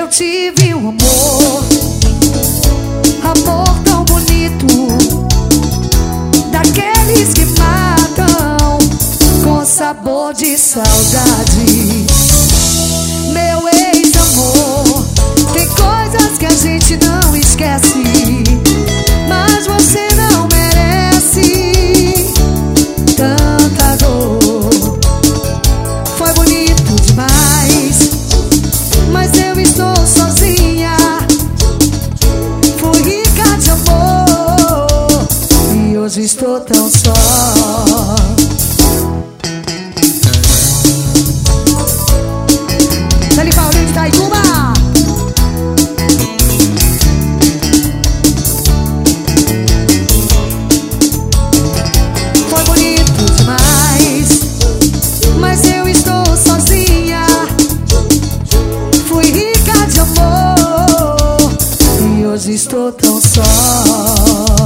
eu tive um amor, amor tão bonito, daqueles que matam com sabor de saudade. Meu ex-amor, tem coisas que a gente não esquece, mas você não merece tanta dor. Foi bonito demais, mas eu estou sozinha. Fui rica de amor e hoje estou tão só. Dali Paulinho de Itaituba. Foi bonito demais, mas eu estou sozinha. Fui rica de amor e hoje estou tão só.